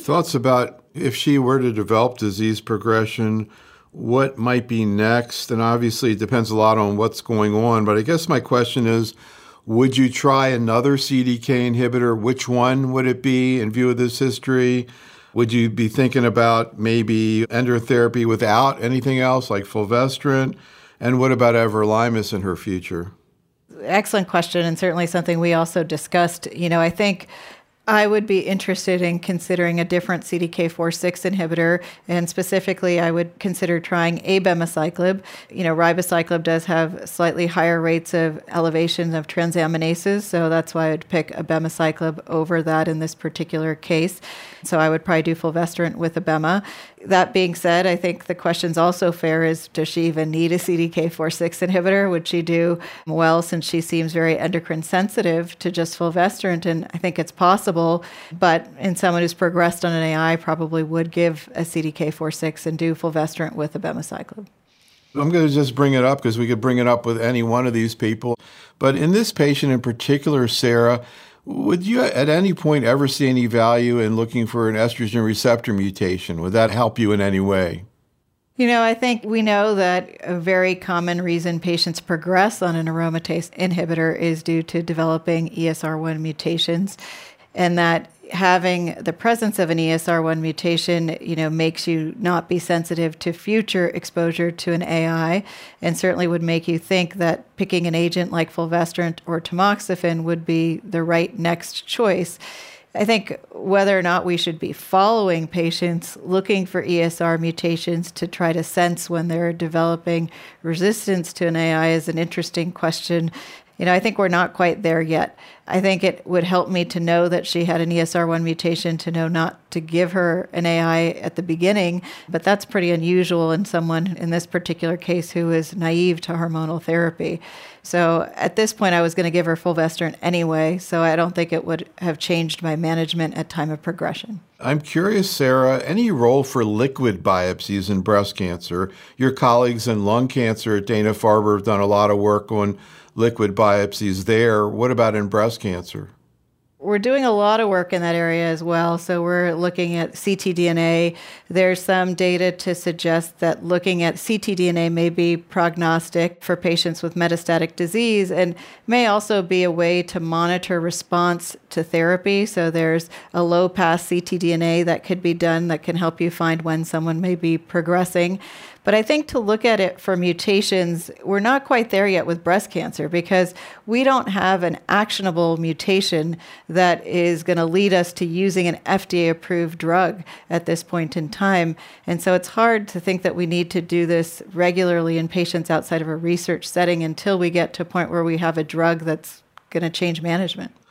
thoughts about if she were to develop disease progression, what might be next? And obviously it depends a lot on what's going on, but I guess my question is, would you try another CDK inhibitor? Which one would it be in view of this history? Would you be thinking about maybe endotherapy without anything else like fulvestrant? And what about everolimus in her future? Excellent question, and certainly something we also discussed. I think I would be interested in considering a different CDK4/6 inhibitor, and specifically I would consider trying abemaciclib. Ribociclib does have slightly higher rates of elevation of transaminases, so that's why I'd pick abemaciclib over that in this particular case. So I would probably do fulvestrant with abema. That being said, I think the question's also fair is, does she even need a CDK4/6 inhibitor? Would she do well since she seems very endocrine sensitive to just fulvestrant? And I think it's possible, but in someone who's progressed on an AI, probably would give a CDK4/6 and do fulvestrant with abemaciclib. I'm going to just bring it up because we could bring it up with any one of these people. But in this patient in particular, Sarah, would you at any point ever see any value in looking for an estrogen receptor mutation? Would that help you in any way? I think we know that a very common reason patients progress on an aromatase inhibitor is due to developing ESR1 mutations, and that having the presence of an ESR1 mutation, makes you not be sensitive to future exposure to an AI, and certainly would make you think that picking an agent like fulvestrant or tamoxifen would be the right next choice. I think whether or not we should be following patients looking for ESR mutations to try to sense when they're developing resistance to an AI is an interesting question. I think we're not quite there yet. I think it would help me to know that she had an ESR1 mutation to know not to give her an AI at the beginning, but that's pretty unusual in someone in this particular case who is naive to hormonal therapy. So at this point, I was going to give her fulvestrant anyway, so I don't think it would have changed my management at time of progression. I'm curious, Sarah, any role for liquid biopsies in breast cancer? Your colleagues in lung cancer at Dana-Farber have done a lot of work on liquid biopsies there. What about in breast cancer? We're doing a lot of work in that area as well. So we're looking at ctDNA. There's some data to suggest that looking at ctDNA may be prognostic for patients with metastatic disease and may also be a way to monitor response to therapy. So there's a low-pass ctDNA that could be done that can help you find when someone may be progressing. But I think to look at it for mutations, we're not quite there yet with breast cancer because we don't have an actionable mutation that is going to lead us to using an FDA-approved drug at this point in time. And so it's hard to think that we need to do this regularly in patients outside of a research setting until we get to a point where we have a drug that's going to change management.